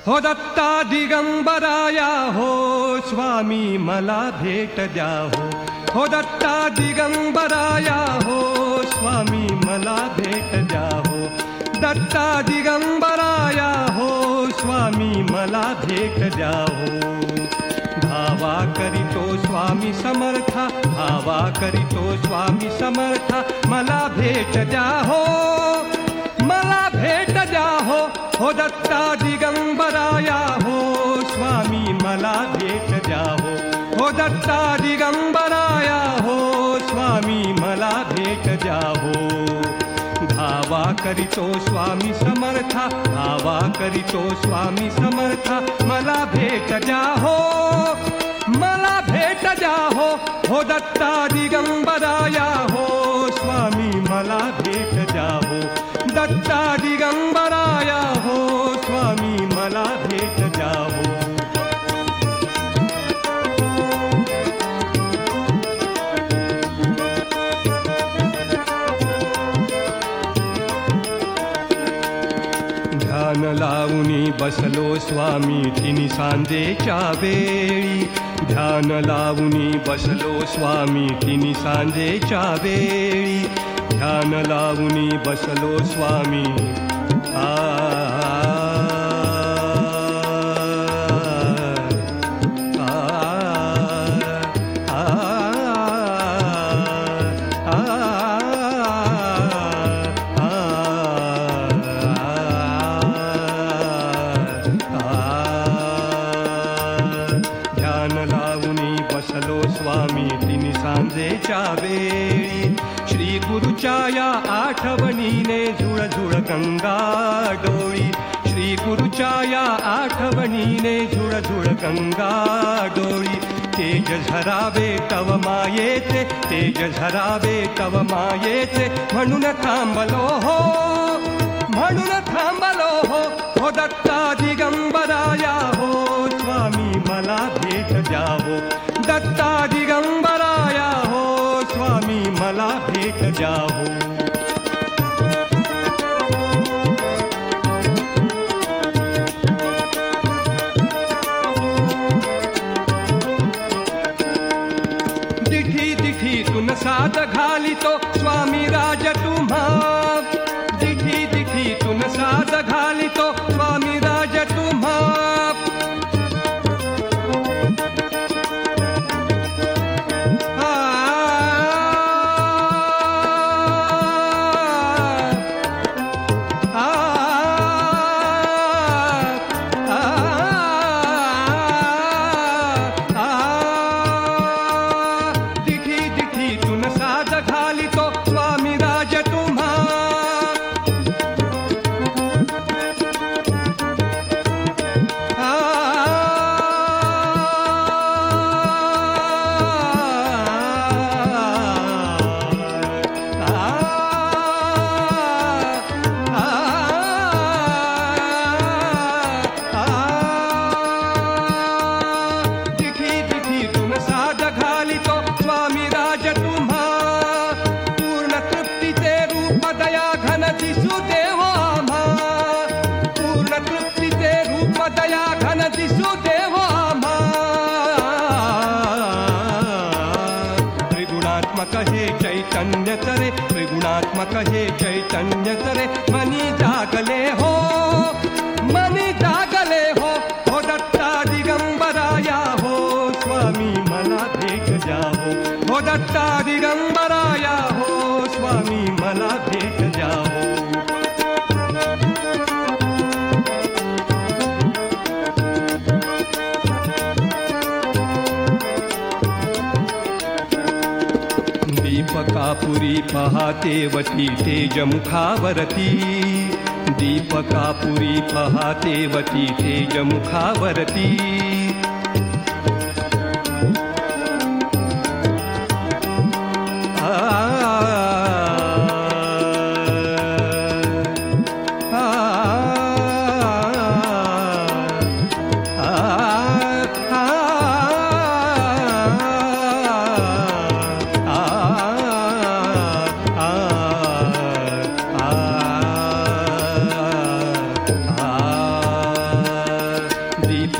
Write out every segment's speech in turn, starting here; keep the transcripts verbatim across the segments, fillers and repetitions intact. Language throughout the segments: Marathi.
हो दत्ता दिगंबराया हो स्वामी मला भेट द्या हो. हो दत्ता दिगंबराया हो स्वामी मला भेट द्या हो. दत्ता दिगंबराया हो स्वामी मला भेट द्या हो. भावा करीतो स्वामी समर्था, भावा करीतो स्वामी समर्था, मला भेट द्या हो, मला भेट द्या हो. हो दत्ता दिगंबराया हो स्वामी मला भेट द्या हो. हो दत्ता दिगंबराया हो स्वामी मला भेट द्या हो. भावा करीतो स्वामी समर्था, भावा करीतो स्वामी समर्था, मला भेट द्या हो, मला भेट द्या हो. हो दत्ता दिगंबराया हो स्वामी मला भेट द्या हो. दत्ता दिगंबराया हो स्वामी मला भेट द्या हो. ध्यान लावूनी बसलो स्वामी तिन्ही सांजेच्या वेळी. ध्यान लावूनी बसलो स्वामी तिन्ही सांजेच्या वेळी. ध्यान लावूनी बसलो स्वामी आ सांजेच्या वेळी. श्री गुरुच्या या आठवणीने झुळझुळ गंगा डोळी. श्री गुरुच्या या आठवणीने झुळझुळ गंगा डोळी. तेज झरावे तव मायेचे, तेज झरावे तव मायेचे, म्हणून थांबलो हो, म्हणून थांबलो हो. हो दत्ता दिगंबराया हो स्वामी मला भेट द्या हो. दत्ता दिगंबराया हो स्वामी मला भेट द्या हो. दिठी दिठीतून साद घालितो स्वामी राज तुम्हा. दिठी दिठीतून साद घालितो स्वामी राज तुम्हा. हे चैतन्य तरे, त्रिगुणात्मक हे चैतन्य तरे, मनी जागले हो, मनी जागले हो. हो दत्ता दिगंबराया हो स्वामी मला भेट द्या हो. हो दत्ता दिगंबराया हो स्वामी मला भेट द्या हो. दीपकापुरी पहातेवती तेजमुखावरती. दीपकापुरी पहातेवती तेजमुखावरती.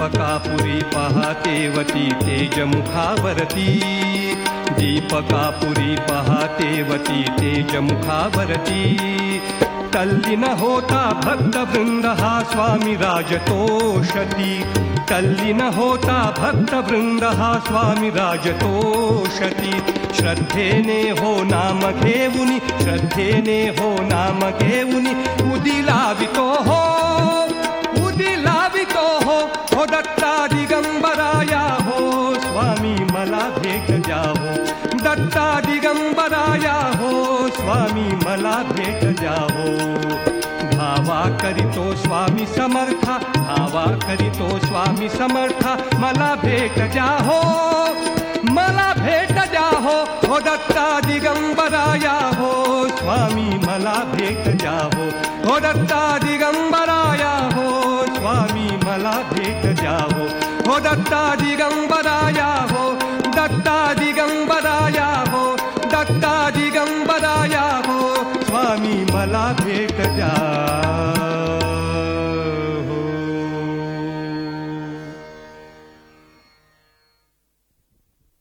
दीपकापुरी पहातेवती तेजमुखावरती दीपकापुरी पहातेवती तेजमुखावरती तल्लीन होता भक्तवृंद हा स्वामी राजतोषती तल्लीन होता भक्तवृंद हा स्वामी राजतोषती श्रद्धेने हो नाम घेऊनी श्रद्धेने हो नाम घेऊनी उदी लावितो हो उदी लावितो हो हो दत्ता दिगंबराया हो स्वामी मला भेट द्यावो दत्ता दिगंबराया हो स्वामी मला भेट द्यावो भावा करीतो स्वामी समर्था भावा करीतो स्वामी समर्था मला भेट द्या हो मला भेट द्या हो हो दत्ता दिगंबराया हो स्वामी मला भेट द्या हो हो दत्ता दिगंबराया हो स्वामी मला भेट द्या हो हो दत्ता दिगंबराया हो दत्ता दिगंबराया